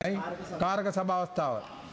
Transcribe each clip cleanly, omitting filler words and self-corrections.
කාරක සභාවස්ථාව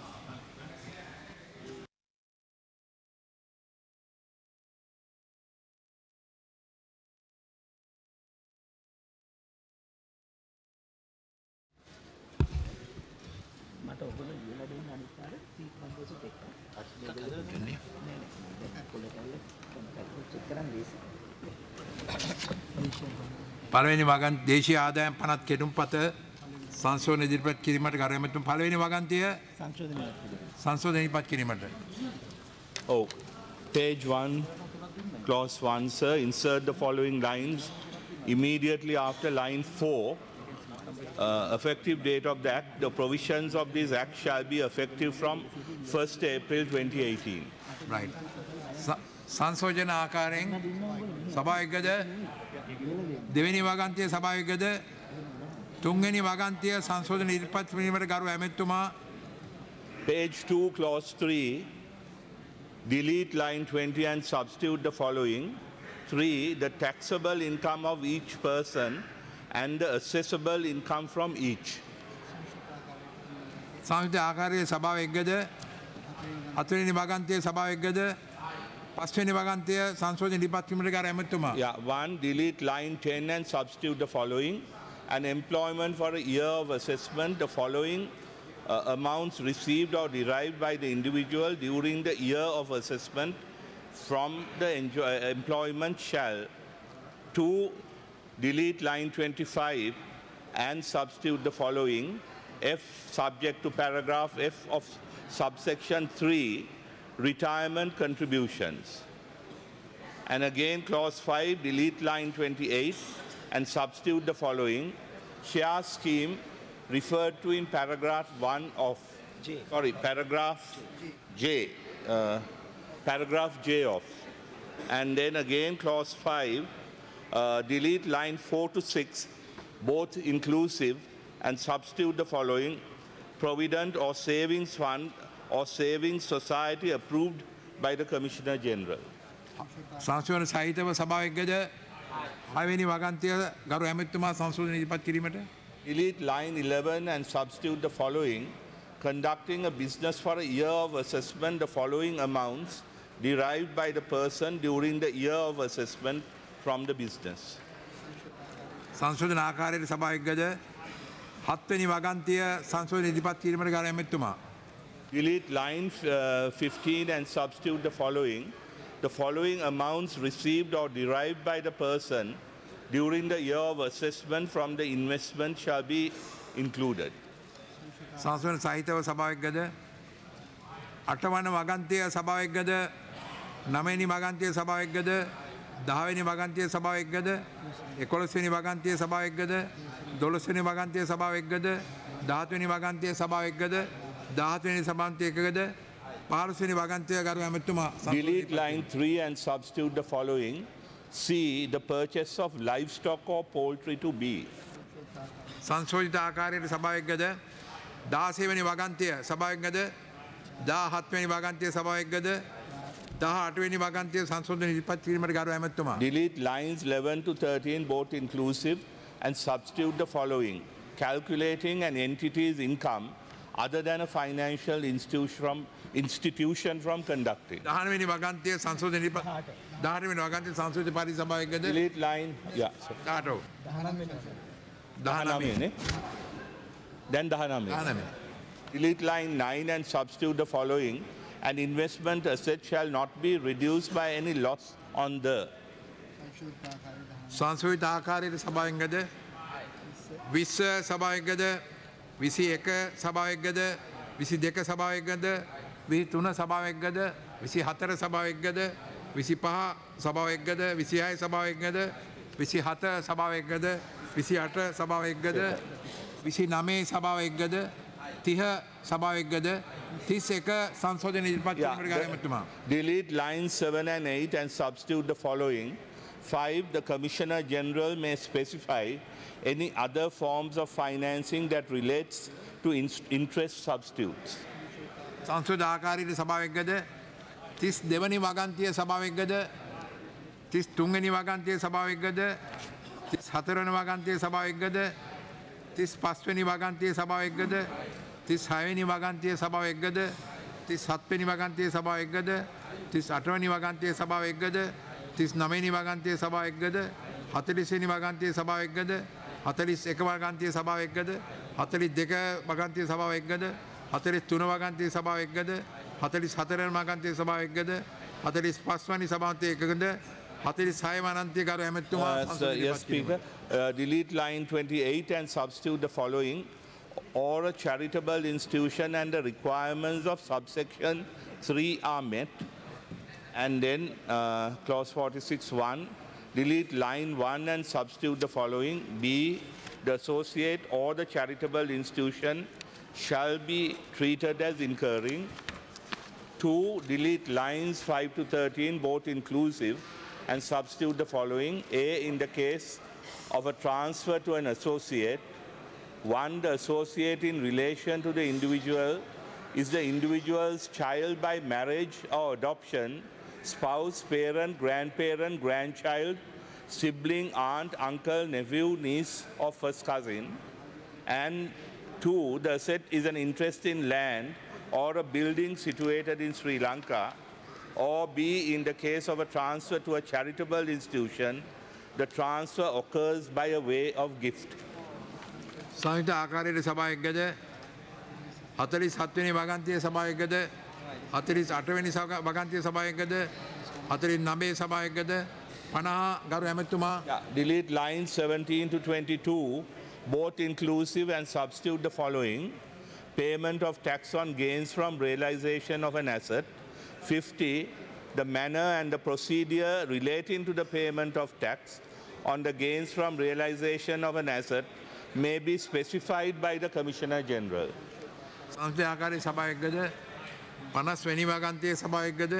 පළවෙනි වගන් දේශීය ආදායම් පනත් කෙටුම්පත සංශෝධන ඉදිරිපත් කිරීමට ගරු ඇමතුම් පළවෙනි වගන්තිය සංශෝධන ඉදිරිපත් කිරීමට. Oh, page 1, clause 1, sir. Insert the following lines immediately after line 4. Effective date of the act. The provisions of this act shall be effective from 1st April 2018. Right. සංශෝධන ආකාරයෙන් සභාවකද දෙවෙනි වගන්තිය සභාවකද තුන්වෙනි වගන්තිය සංශෝධන ඉදිරිපත් කිරීමට ගරු ඇමතුමා. Page 2, clause 3. Delete line 20 and substitute the following. 3. The taxable income of each person and the assessable income from each. සංයුක්ත ආකාරයේ සභාවකද හතරවෙනි වගන්තිය සභාවකද පස්වෙනි වගන්තිය සංශෝධන ඉදිරිපත් කිරීමට ගරු ඇමතුමා. Yeah, 1. Delete line 10 and substitute the following. An employment for a year of assessment, the following amounts received or derived by the individual during the year of assessment from the employment shall. 2. Delete line 25 and substitute the following. F subject to paragraph F of subsection 3, retirement contributions. And again clause 5, delete line 28 and substitute the following. Share scheme referred to in paragraph 1 of paragraph J, paragraph J of. And then again clause 5, delete line 4 to 6, both inclusive, and substitute the following. Provident or savings fund or savings society approved by the Commissioner General. සංශෝධන සහිතව සභාවකද හයවෙනි වගන්තිය ගරු ඇමතුමා සංශෝධන ඉදිරිපත් කිරීමට. Delete line 11 and substitute the following. Conducting a business for a year of assessment, the following amounts derived by the person during the year of assessment from the business. සංශෝධන ආකාරයට සභාවකද හත්වෙනි වගන්තිය සංශෝධන ඉදිරිපත් කිරීමට ගරු ඇමතුමා. Delete line 15 and substitute the following. The following amounts received or derived by the person during the year of assessment from the investment shall be included. සංශෝධන සහිතව සභාවකද අටවන වගන්තිය සභාවකද නවවෙනි වගන්තිය සභාවකද දහවෙනි වගන්තිය සභාවකද 11වෙනි වගන්තිය සභාවකද 12වෙනි වගන්තිය සභාවකද 13වෙනි වගන්තිය සභාවකද 17වෙනි සභාන්තියකද 15වෙනි වගන්තිය ගරු ඇමතුමා. Delete line 3 and substitute the following. C. The purchase of livestock or poultry to be. සංශෝධිත ආකාරයට සභාවකද 16වෙනි වගන්තිය සභාවකද 17වෙනි වගන්තිය සභාවකද 18වෙනි වගන්තිය සංශෝධන ඉදිරිපත් කිරීමට ගරු ඇමතුමා. Delete lines 11 to 13, both inclusive, and substitute the following. Calculating an entity's income other than a financial institution from conducting. 19වෙනි වගන්තිය සංශෝධන ඉදිරිපත් 18වෙනි වගන්තිය සංශෝධිත පරිදි සභාවකද Delete line, yeah. 18 19. Then 19. Delete line 9 and substitute the following. An investment asset shall not be reduced by any loss on the. සංශෝධිත ආකාරයට සභාවකද 20 සභාවකද 21 සභාවකද 22 සභාවකද 23 සභාවකද 24 සභාවකද 25 සභාවකද 26 සභාවකද 27 සභාවකද 28 සභාවකද 29 සභාවකද 30 සභාවකද 31 සංශෝධන ඉදිරිපත් කිරීමට ගරු ඇමතුමා. Delete lines 7 and 8 and substitute the following. 5. The Commissioner General may specify any other forms of financing that relates to interest substitutes. සංශෝධන ආකාරයට සභාවකද 32වෙනි වගන්තිය සභාවකද 33වෙනි වගන්තිය සභාවකද 34වෙනි වගන්තිය සභාවකද 35වෙනි වගන්තිය සභාවකද 36වෙනි වගන්තිය සභාව එක්ගද 37වෙනි වගන්තිය සභාව එක්ගද 38වෙනි වගන්තිය සභාව එක්ගද 39වෙනි වගන්තිය සභාව එක්ගද 40වෙනි වගන්තිය සභාව එක්ගද 41 වගන්තිය සභාව එක්ගද 42 වගන්තිය සභාව එක්ගද 43 වගන්තිය සභාව එක්ගද 44 වෙනි වගන්තිය සභාව එක්ගද 45 වෙනි සභාවන්තිය එක්ගද 46 වගන්තිය ගරු ඇමතුමා Yes, Speaker. Delete line 28 and substitute the following. Or a charitable institution and the requirements of subsection 3 are met. And then clause 46(1), delete line 1 and substitute the following. B, the associate or the charitable institution shall be treated as incurring. 2, delete lines 5 to 13, both inclusive, and substitute the following. A, in the case of a transfer to an associate, 1, the associate in relation to the individual is the individual's child by marriage or adoption, spouse, parent, grandparent, grandchild, sibling, aunt, uncle, nephew, niece, or first cousin. And 2, the asset is an interest in land or a building situated in Sri Lanka. Or B, in the case of a transfer to a charitable institution, the transfer occurs by a way of gift. සංයුක්ත ආකාරයට සභාව එක්ගද 47 වෙනි වගන්තිය සභාව එක්ගද 48 වෙනි වගන්තිය සභාව එක්ගද 49 සභාව එක්ගද 50 ගරු ඇමතුමා Delete lines 17 to 22, both inclusive, and substitute the following. Payment of tax on gains from realization of an asset. 50, the manner and the procedure relating to the payment of tax on the gains from realization of an asset may be specified by the Commissioner General. සංයුක්ත ආකාරයේ සභාව එක්ගද 50 වෙනි වගන්තිය සභාව එක්ගද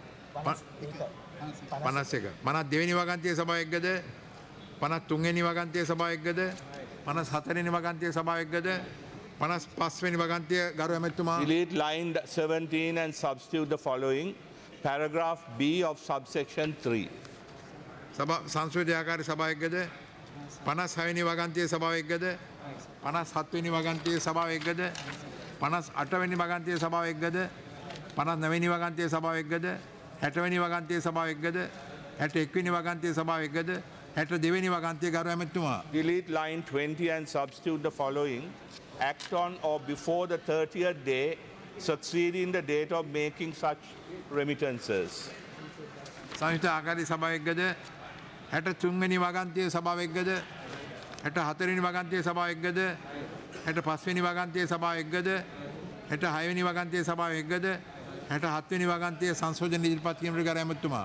51 52 වෙනි වගන්තිය සභාව එක්ගද 53 වෙනි වගන්තිය සභාව එක්ගද 54 වෙනි වගන්තිය සභාව එක්ගද 55 වෙනි වගන්තිය ගරු ඇමතුමා Delete line 17 and substitute the following. Paragraph B of subsection 3. සංස්කෘතික ආකාරයේ සභාව එක්ගද 56 වෙනි වගන්තිය සභාව එක්ගද 57 වෙනි වගන්තිය සභාව එක්ගද 58 වෙනි වගන්තිය සභාව එක්ගද 59 වෙනි වගන්තිය සභාව එක්ගද 60 වෙනි වගන්තිය සභාව එක්ගද 61 වෙනි වගන්තිය සභාව එක්ගද 62 වෙනි වගන්තිය ගරු ඇමතුමා Delete line 20 and substitute the following. Act on or before the 30th day succeeding the date of making such remittances. සංයුක්ත ආකාරයේ සභාව එක්ගද 63 වෙනි වගන්තිය සභාව එක්ගද 64 වෙනි වගන්තිය සභාව එක්ගද 65 වෙනි වගන්තිය සභාව එක්ගද 66 වෙනි වගන්තිය සභාව එක්ගද 67 වෙනි වගන්තිය සංශෝධන ඉදිරිපත් කිරීමට ගරු ඇමතුමා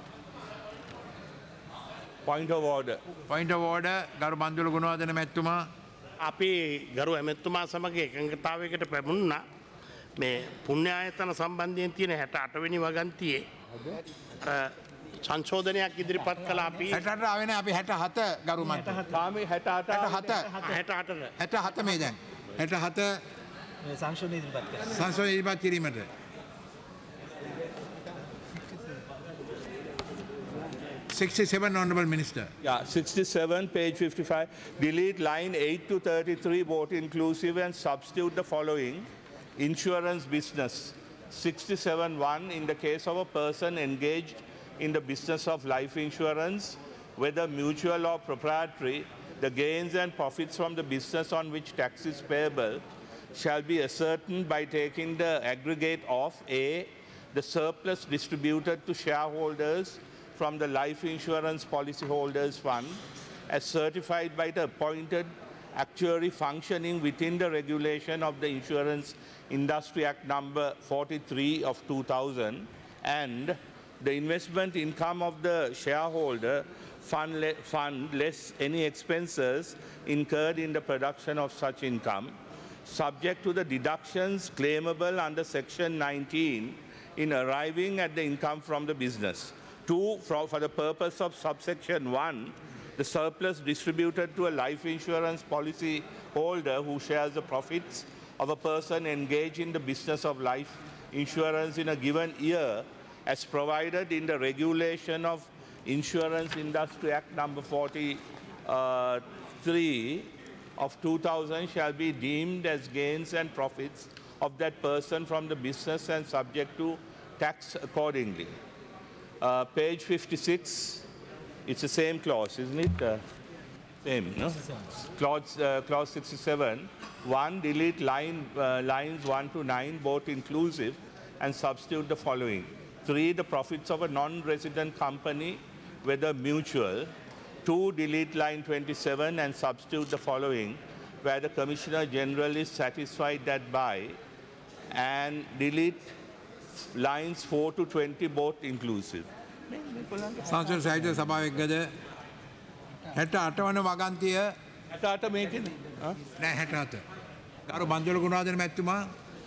Point of order. Point of order ගරු බන්දුල ගුණවර්ධන මැතිතුමා අපි ගරු ඇමැත්තුමා සමග එකඟතාවයකට පැමුණා මේ පුණ්‍ය ආයතන සම්බන්ධයෙන් තියෙන 68 වෙනි වගන්තියේ සංශෝධනයක් ඉදිරිපත් කළා අපි 68 ආවේ නැහැ අපි 67 ගරු මන්ත්‍රී Kami 68 67 මේ දැන් 67 සංශෝධන ඉදිරිපත් කරනවා. සංශෝධන ඉදිරිපත් කිරීමට 67 Honorable Minister. Yeah, 67, page 55. Delete line 8 to 33, both inclusive, and substitute the following. Insurance business. 67(1), in the case of a person engaged in the business of life insurance, whether mutual or proprietary, the gains and profits from the business on which tax is payable shall be ascertained by taking the aggregate of A, the surplus distributed to shareholders from the life insurance policyholders fund as certified by the appointed actuary functioning within the regulation of the Insurance Industry Act number 43 of 2000, and the investment income of the shareholder fund less any expenses incurred in the production of such income, subject to the deductions claimable under section 19 in arriving at the income from the business. 2, for the purpose of subsection 1, the surplus distributed to a life insurance policy holder who shares the profits of a person engaged in the business of life insurance in a given year as provided in the regulation of Insurance Industry Act number 43 of 2000 shall be deemed as gains and profits of that person from the business and subject to tax accordingly. Page 56, it's the same clause, isn't it? Same, no? Clause 67. 1, delete lines 1 to 9, both inclusive, and substitute the following. 3, the profits of a non-resident company, whether mutual. 2, delete line 27 and substitute the following, where the Commissioner General is satisfied that by, and delete lines 4 to 20, both inclusive. සංසද සාහිත්‍ය සභාව එක්කද 68 වන වගන්තිය අතට මේකනේ. නෑ 67. ගරු බන්දුල ගුණාධර මැතිතුමා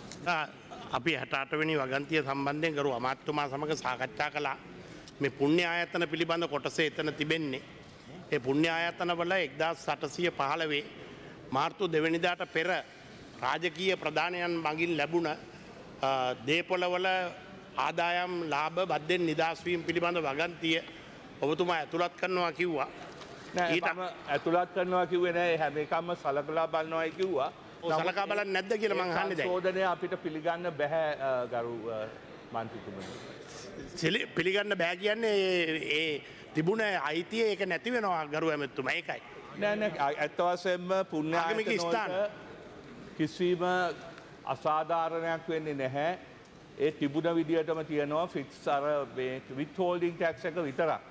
අපි 68වෙනි වගන්තිය සම්බන්ධයෙන් ගරු අමාත්‍යතුමා සමග සාකච්ඡා කළා. මේ පුණ්‍ය ආයතන පිළිබඳ කොටස එතන තිබෙන්නේ. ඒ පුණ්‍ය ආයතනවල 1815 මාර්තු 2 වෙනිදාට පෙර රාජකීය ප්‍රධානයන් මගින් ලැබුණ දේපොළවල ආදායම් ලාභ බද්දෙන් නිදහස් වීම පිළිබඳ වගන්තිය ඔබතුමා ඇතුළත් කරනවා කිව්වා. ඊට ඇතුළත් කරනවා කිව්වේ නෑ හැම එකම සලකලා බලනවායි කිව්වා. සලකා බලන්නේ නැද්ද කියලා මං අහන්නේ දැන්. සෝදනය අපිට පිළිගන්න බෑ ගරු මන්ත්‍රීතුමනි. පිළිගන්න බෑ කියන්නේ ඒ තිබුණ අයිතිය ඒක නැති වෙනවා ගරු ඇමතුමා ඒකයි. නෑ නෑ ඇත්ත වශයෙන්ම පුණ්‍ය ආයතන කිසිම අසාධාරණයක් වෙන්නේ නැහැ. ඒ තිබුණ විදිහටම තියෙනවා ෆික්ස් අර මේ විත්හෝල්ඩින් ටැක්ස් එක විතරක්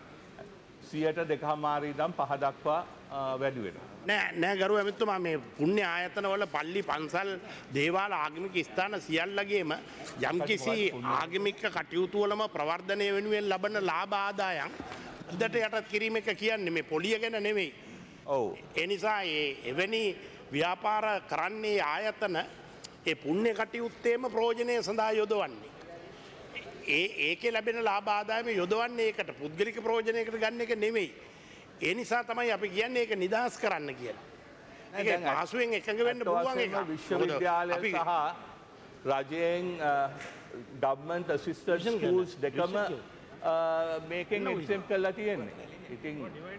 2.5 ඉඳන් 5 දක්වා වැඩි වෙනවා. නෑ ගරු ඇමතුමා මේ පුණ්‍ය ආයතනවල පල්ලි පන්සල් දේවාල ආගමික ස්ථාන සියල්ලගේම යම්කිසි ආගමික කටයුතු වලම ප්‍රවර්ධනය වෙනුවෙන් ලබන ලාභ ආදායම් අදට යටත් කිරීම එක කියන්නේ මේ පොලිය ගැන නෙවෙයි. ඔව්. ඒ නිසා එවැනි ව්‍යාපාර කරන්නේ ආයතන ඒ පුණ්‍ය කටයුත්තේම ප්‍රයෝජනය සඳහා යොදවන්නේ. ඒකේ ලැබෙන ලාභ ආදායම යොදවන්නේ ඒකට පුද්ගලික ප්‍රයෝජනයකට ගන්න එක නෙවෙයි. ඒ නිසා තමයි අපි කියන්නේ ඒක නිදහස් කරන්න කියලා. ඒක පහසුවෙන් එකඟ වෙන්න පුළුවන් එක. විශ්වවිද්‍යාලය සහ රජයෙන් government assisted schools දෙකම මේකෙන් එක්සෙම්ප් කරලා තියෙන්නේ. ඉතින්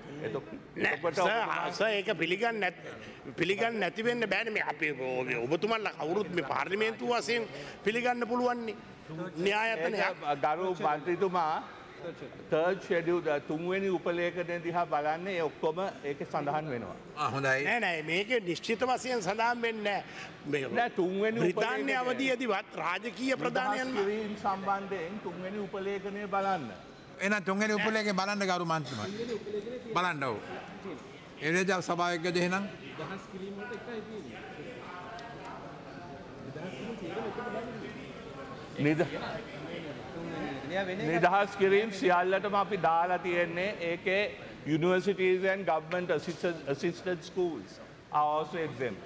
ඒක පිළිගන්න නැති වෙන්න බෑනේ මේ අපි ඔබතුමන්ලා කවුරුත් මේ පාර්ලිමේන්තුව වශයෙන් පිළිගන්න පුළුවන් නේ. න්‍යායායතනයක් ගරු මන්ත්‍රීතුමා third schedule තුන්වෙනි උපලේඛනය දිහා බලන්නේ ඒ ඔක්කොම ඒකේ සඳහන් වෙනවා. හොඳයි. නෑ මේකේ නිශ්චිත වශයෙන් සඳහන් වෙන්නේ නෑ. නෑ තුන්වෙනි බ්‍රිතාන්‍ය අවධියේදීවත් රාජකීය ප්‍රධානයන් සම්බන්ධයෙන් තුන්වෙනි උපලේඛනය බලන්න. එහෙනම් තුන්වෙනි උපලේඛනය බලන්න ගරු මන්ත්‍රීතුමා. බලන්න ඔව්. ඒ වේද සභාව එක්කද එහෙනම්? දහස් කිරීම වලට එකයි තියෙන්නේ. නිදහස් කිරීම් සියල්ලටම අපි දාලා තියෙන්නේ ඒකේ universities and government assisted schools are also exempt.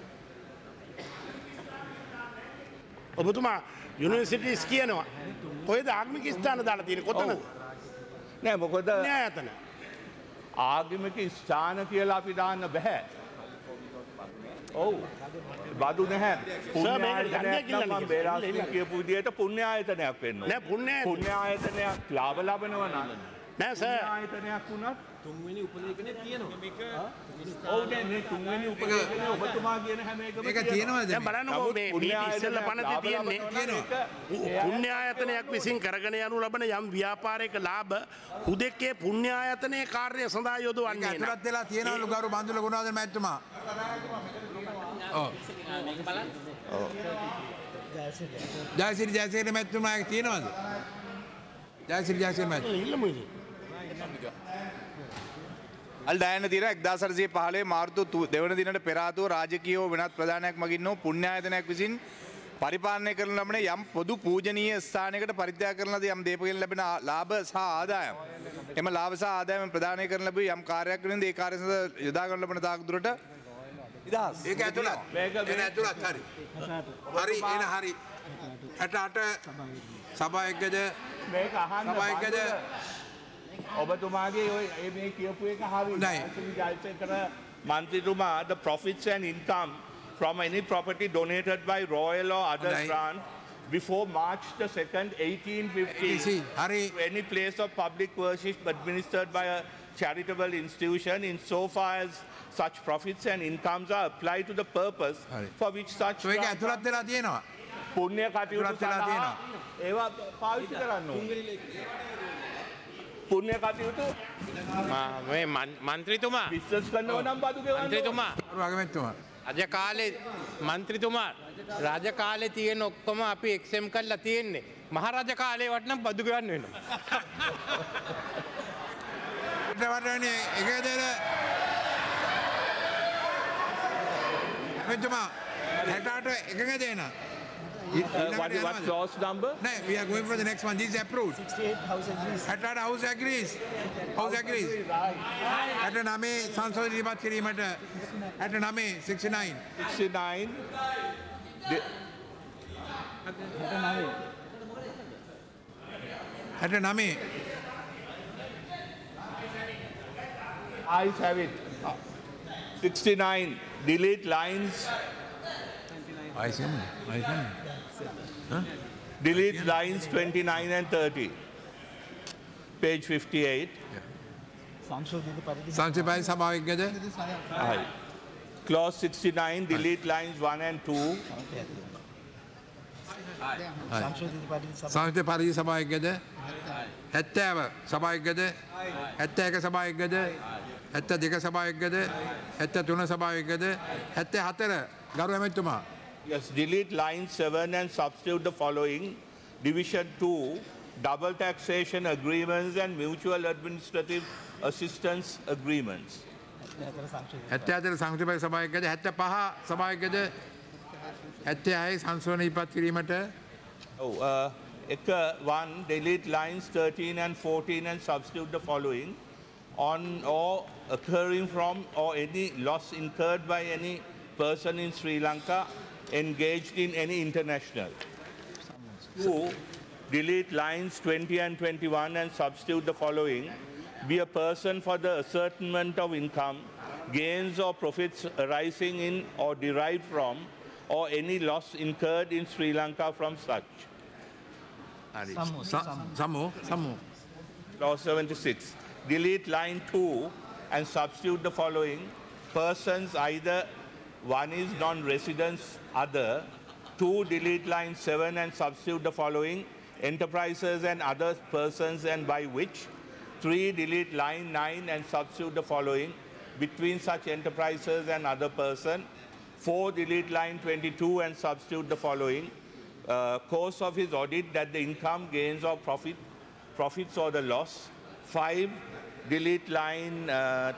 ඔබතුමා යුනිවර්සිටිස් කියනවා කොහෙද ආගමික ස්ථාන දාලා තියෙන්නේ කොතනද? නෑ මොකද න්‍යායතන ආගමික ස්ථාන කියලා අපි දාන්න බෑ. ඔව් බදු නැහැ. පුණ්‍ය ආයතනයක් නම් මම බේරාස්මි කියපු විදිහට පුණ්‍ය ආයතනයක් වෙන්න ඕනේ. නෑ පුණ්‍ය ආයතනයක් ලාභ ලබනවා නම් නෑ සර් ආයතනයක් වුණත් තුන්වෙනි උපලේඛනේ තියෙනවා. මේක ඔව් මේ තුන්වෙනි උපලේඛනේ ඔබතුමා කියන හැම එකම ඒක තියෙනවද? දැන් බලන්නකෝ මේ ඉස්සෙල්ලා පනතේ තියෙන්නේ පුණ්‍ය ආයතනයක් විසින් කරගෙන යනු ලබන යම් ව්‍යාපාරික ලාභ හුදෙක්කේ පුණ්‍ය ආයතනයේ කාර්ය සඳහා යොදවන්නේ ඒක ඇතුළත් වෙලා තියෙනවලු ගරු බන්දුල ගුණාධර මැතිතුමා. ඔව්. ජයසිරි මැතිතුමා ඒක තියෙනවද? ජයසිරි මැතිතුමා. අල්ඩායන තිර 1915 මාර්තු 2 වන දිනට පෙර ආතුව රාජකීයව වෙනත් ප්‍රධානයක් මගින් වූ පුණ්‍ය ආයතනයක් විසින් පරිපාලනය කරන ලබන යම් පොදු පූජනීය ස්ථානයකට පරිත්‍යාග කරන ලද යම් දේපොළෙන් ලැබෙන ලාභ සහ ආදායම් එම ලාභ සහ ආදායම් ප්‍රදානය කරන ලැබුව යම් කාර්යයක් වෙනින්ද ඒ කාර්ය සඳහා යොදා ගන්න ලබන තාක් දුරට නිදහස්. ඒක ඇතුළත්. ඒක ඇතුළත් හරි. හරි එන හරි. 68 සභාව එක්කද මේක අහන්න සභාව එක්කද ඔබතුමාගේ ඔය මේ කියපු එක හරි. Jayasekara මන්ත්‍රීතුමා the profits and income from any property donated by royal or other grant before March the 2nd, 1850 to any place of public worship administered by a charitable institution insofar as such profits and incomes are applied to the purpose for which such ඒක ඇතුළත් වෙලා තියෙනවා. පුණ්‍ය කටයුතු ඉතුරුත් වෙලා සඳහා තියෙනවා. ඒවා පාවිච්චි කරන්න ඕනේ. පුණ්‍ය කටයුතු මේ මන්ත්‍රීතුමා බිස්නස් කරනව නම් බදු ගෙවන්න ඕනේ. මන්ත්‍රීතුමා ගරු අගමැතිතුමා. රජකාලේ මන්ත්‍රීතුමා රජකාලේ තියෙන ඔක්කොම අපි එක්සෙම් කරලා තියෙන්නේ මහරජ කාලේ වටනම් බදු ගෙවන්න වෙනවා. වටවටනේ එකදෙල මෙතුමා 68 එකක දෙන. What clause number? No, we are going for the next one. This is approved. 68 house agrees. Atlanta House agrees. House agrees. Atlanta නමේ සංශෝධන ඉදිරිපත් කිරීමට Atlanta නමේ 69. 69. Atlanta නමේ Eyes have it. 69. Delete lines. Delete lines 29 and 30. Page 58. සංශෝධිත පරිදි සංශෝධන සභාව එක්කද? Aye. Clause 69. Delete lines 1 and 2. සංශෝධිත පරිදි සංශෝධිත පරිදි සභාව එක්කද? 70 සභාව එක්කද? 71 සභාව එක්කද? 72 සභාව එක්කද? 73 සභාව එක්කද? 74 ගරු ඇමතිතුමා. Yes, delete line 7 and substitute the following. Division 2, double taxation agreements and mutual administrative assistance agreements. 74 සංශෝධන සභාව එක්කද? 75 සභාව එක්කද? 76 සංශෝධන ඉදිරිපත් කිරීමට One, delete lines 13 and 14 and substitute the following. On or occurring from or any loss incurred by any person in Sri Lanka engaged in any international. 2, delete lines 20 and 21 and substitute the following. Be a person for the ascertainment of income, gains or profits arising in or derived from or any loss incurred in Sri Lanka from such. සම්මෝ Clause 76. Delete line 2 and substitute the following. Persons either one is non-residents, other. 2, delete line 7 and substitute the following. Enterprises and other persons and by which. 3, delete line 9 and substitute the following. Between such enterprises and other person. 4, delete line 22 and substitute the following. Course of his audit that the income, gains or profits or the loss. 5, delete line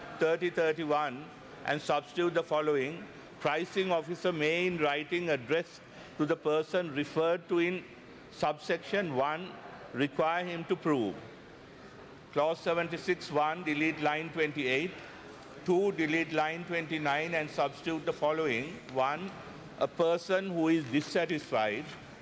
3031 and substitute the following. Pricing officer may in writing address to the person referred to in subsection 1 require him to prove. Clause 76.1, delete line 28. 2, delete line 29 and substitute the following. 1, a person who is dissatisfied.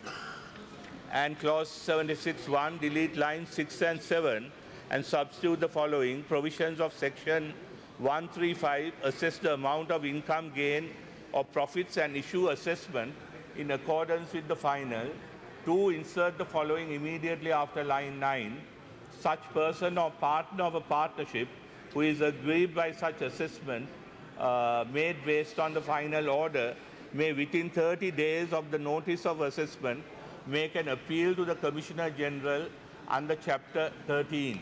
And clause 76.1, delete lines 6 and 7 and substitute the following. Provisions of section 135 assess the amount of income, gain or profits and issue assessment in accordance with the final. 2, insert the following immediately after line 9. Such person or partner of a partnership who is aggrieved by such assessment made based on the final order may within 30 days of the notice of assessment make an appeal to the Commissioner General under Chapter 13.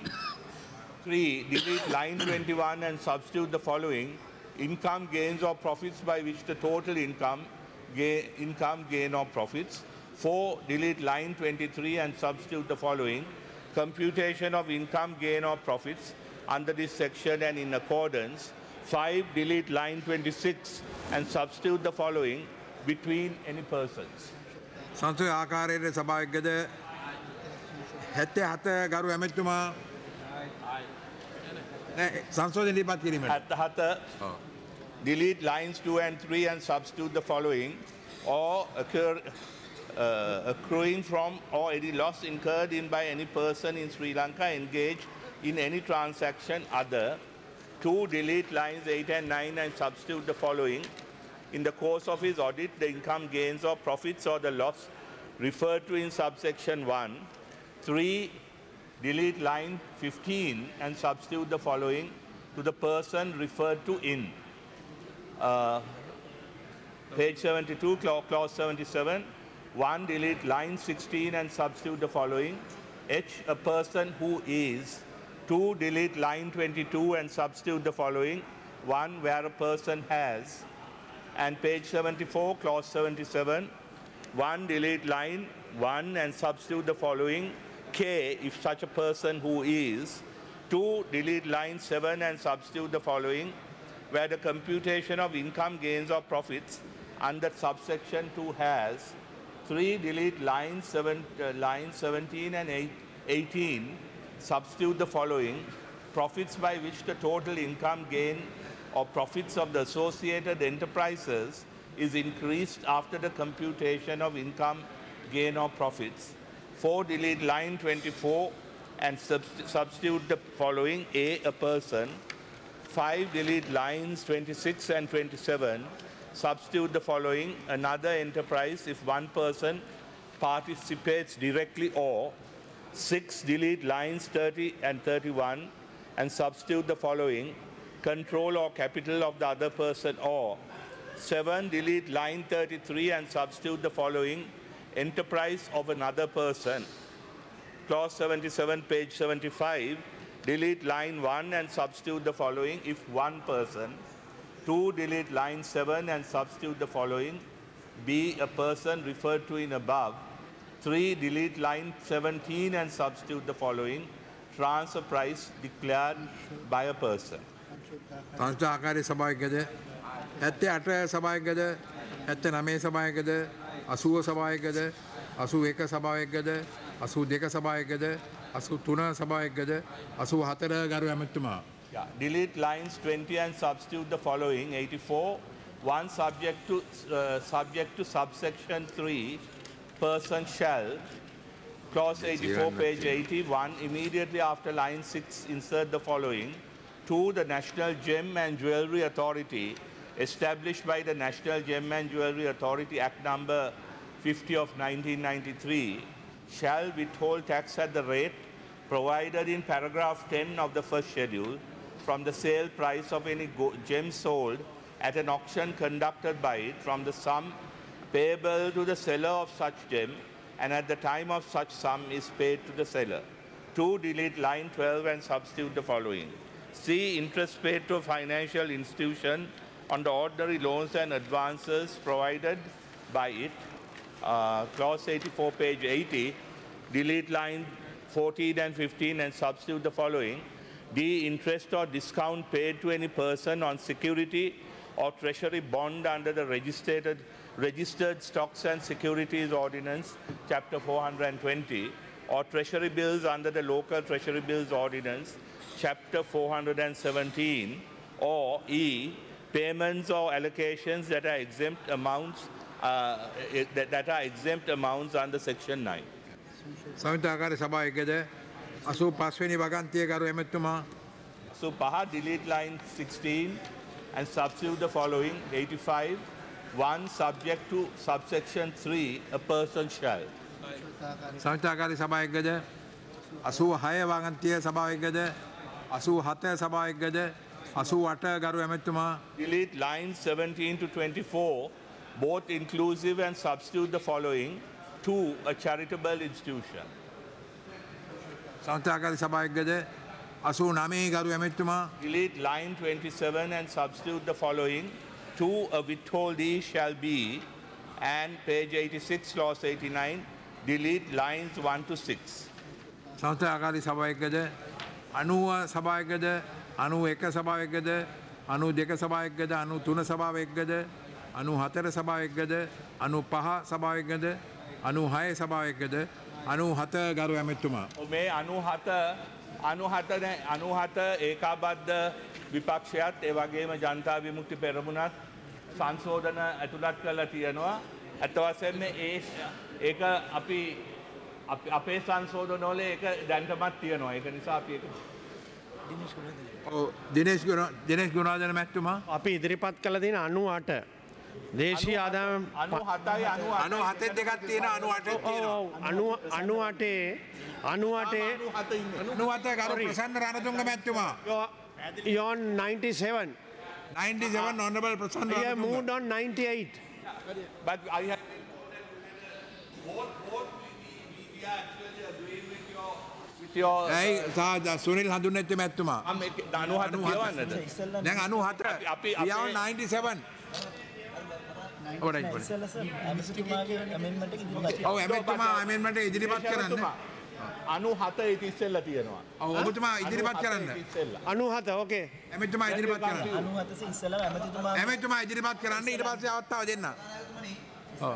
3, delete line 21 and substitute the following. Income, gains or profits by which the total income, gain or profits. 4, delete line 23 and substitute the following. Computation of income, gain or profits under this section and in accordance. 5, delete line 26 and substitute the following. Between any persons. සංසය ආකාරයට සභාව එක්කද? 77 ගරු ඇමතිතුමා. නෑ සංශෝධන ඉදිරිපත් කිරීමට. 77. Delete lines 2 and 3 and substitute the following. Or accruing from or any loss incurred in by any person in Sri Lanka engaged in any transaction other. 2, delete lines 8 and 9 and substitute the following. In the course of his audit, the income, gains or profits or the loss referred to in subsection 1. 3, delete line 15 and substitute the following to the person referred to in. Page 72, clause 77. 1. Delete line 16 and substitute the following. H. A person who is. 2. Delete line 22 and substitute the following. 1. Where a person has. And page 74, clause 77. 1. Delete line 1 and substitute the following. K. If such a person who is. 2. Delete line 7 and substitute the following. Where the computation of income, gains or profits under subsection 2 has. 3. Delete line 17 and 18. Substitute the following. Profits by which the total income, gain or profits of the associated enterprises is increased after the computation of income, gain or profits. 4. Delete line 24 and substitute the following. A. A person. 5. Delete lines 26 and 27. Substitute the following. Another enterprise if one person participates directly or. 6. Delete lines 30 and 31 and substitute the following. Control or capital of the other person or. 7. Delete line 33 and substitute the following. Enterprise of another person. Clause 77, page 75. Delete line 1 and substitute the following if one person. 2. Delete line 7 and substitute the following. B. A person referred to in above. 3. Delete line 17 and substitute the following. Transfer price declared by a person. සංස්ථාකාරී සභාවකද 78 සභාවකද 79 සභාවකද 80 සභාවකද 81 සභාවකද 82 සභාවකද 83 සභාවකද 84 ගරු ඇමතුමා. Yeah. Delete lines 20 and substitute the following. 84. 1. Subject to subsection 3. Person shall. Clause 84, page 81. Immediately after line 6, insert the following. 2. The National Gem and Jewellery Authority, established by the National Gem and Jewellery Authority Act number 50 of 1993, shall withhold tax at the rate provided in paragraph 10 of the first schedule from the sale price of any gem sold at an auction conducted by it from the sum payable to the seller of such gem and at the time of such sum is paid to the seller. 2. Delete line 12 and substitute the following. C. Interest paid to a financial institution on the ordinary loans and advances provided by it. Clause 84, page 80. Delete line 14 and 15 and substitute the following. D. Interest or discount paid to any person on security or treasury bond under the Registered Stocks and Securities Ordinance, Chapter 420, or treasury bills under the Local Treasury Bills Ordinance, Chapter 417, or E. Payments or allocations that are exempt amounts under Section 9. සංවිධාකාරී සභාවකද 85 වෙනි වගන්තිය ගරු ඇමතුමා. So, delete line 16 and substitute the following. 85. 1. Subject to subsection 3, a person shall. සංවිධාකාරී සභාවකද 86 වගන්තිය සභාවකද 87 සභාවකද 88 ගරු ඇමතුමා. Delete lines 17 to 24, both inclusive, and substitute the following. 2. A charitable institution. සංවිධාකාරී සභාවකද 89 ගරු ඇමතුමා. Delete line 27 and substitute the following. 2. A withholdee shall be. And page 86, clause 89. Delete lines 1 to 6. සංවිධාකාරී සභාවකද 90 සභාවකද 91 සභාවකද 92 සභාවකද 93 සභාවකද 94 සභාවකද 95 සභාවකද 96 සභාවකද 97 ගරු ඇමතුමා. මේ 97 ඒකාබද්ධ විපක්ෂයත් ඒ වගේම ජනතා විමුක්ති පෙරමුණත් සංශෝධන ඇතුළත් කරලා තියෙනවා. ඇත්ත වශයෙන්ම ඒක අපි අපේ සංශෝධනවල ඒක දැන්ටමත් තියෙනවා. ඒක නිසා අපි ඒක දිනේෂ් ගුණාධන මැතිතුමා. අපි ඉදිරිපත් කළ තියෙන 98 දේශීය ආදායම 97යි 97 දෙකක් තියෙනවා 98 තියෙනවා. 98 ගරු ප්‍රසන්න රණතුංග මැතිතුමා. on 97. 97 honorable Prasanna We have moved on 98. But I have your ඇයි සුනිල් හඳුන් නැති මැත්තුමා අනුහත කියවන්නද? දැන් 97 අපි- we are on 97 ඔව් ඉස්සෙල්ලා සර් ඇමතිතුමාගේ amendment එක ඉදිරිපත් ඔව් එමෙතුමා amendment එක ඉදිරිපත් කරන්න 97 ඉති ඉස්සෙල්ලා තියෙනවා. ඔව් ඔබතුමා ඉදිරිපත් කරන්න ඉස්සෙල්ලා. 97 ඕකේ. එමෙතුමා ඉදිරිපත් කරන්න 97 ඉස්සෙල්ලා ඇමතිතුමා එමෙතුමා ඉදිරිපත් කරන්න ඊට පස්සේ අවස්ථාව දෙන්න ඔව්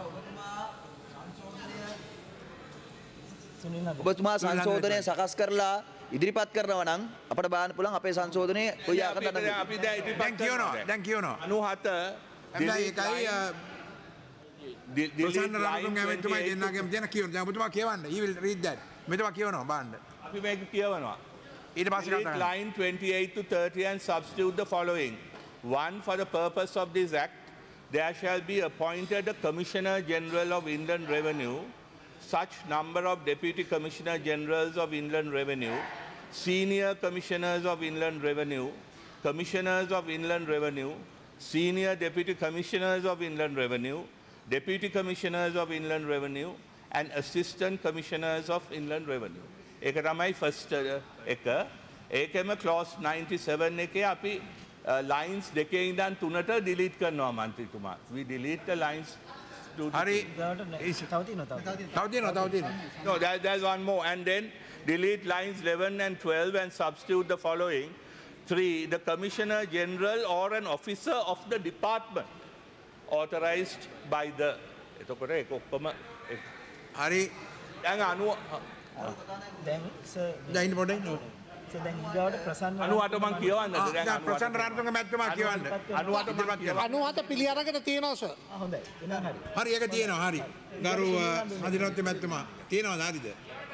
සුනිල් නන්ද ඔබතුමා සංශෝධනය සකස් කරලා ඉදිරිපත් කරනවා නම් අපට බලන්න පුළුවන් අපේ සංශෝධනය කොයි ආකාරයකටද අපි දැන් ඉදිරිපත් දැන් කියනවා දැන් කියනවා 97 හැබැයි ඒකයි ප්‍රසන්න රණතුංග එමෙතුමා දෙන්නාගේම තියෙන කියනවා දැන් ඔබතුමා කියවන්න he will read that මෙතුමා කියනවා බලන්න අපි මේක කියවනවා. ඊට පස්සේ Delete කතා කරන්න line 28 to 30 and substitute the following. One, for the purpose of this act, there shall be appointed a Commissioner General of Inland Revenue, such number of Deputy Commissioner Generals of Inland Revenue, Senior Commissioners of Inland Revenue, Commissioners of Inland Revenue, Senior Deputy Commissioners of Inland Revenue, Deputy Commissioners of Inland Revenue, and Assistant Commissioners of Inland Revenue. ඒක තමයි first එක. ඒකෙම clause 97 එකේ අපි lines දෙකේ ඉඳන් තුනට delete කරනවා මන්ත්‍රීතුමා. We delete the lines to හරි තව තියෙනවා තව තියෙනවා No, there's one more. And then delete lines 11 and 12 and substitute the following. 3. The Commissioner General or an officer of the department authorized by the. එතකොට ඒක ඔක්කොම හරි දැන් 90 දැන් සර් දැන් ඉන්න පොඩ්ඩක් සර් දැන් ඊගාවට ප්‍රසන්න 98 මං කියවන්නද දැන් දැන් ප්‍රසන්න රණතුංග මැතිතුමා කියවන්න 98 මං කියවන්න 97 පිළි අරගෙන තියෙනවා සර්. හොඳයි එහෙනම් හරි හරි ඒක තියෙනවා හරි ගරු අධිරාජ්‍ය මැතිතුමා තියෙනවද හරිද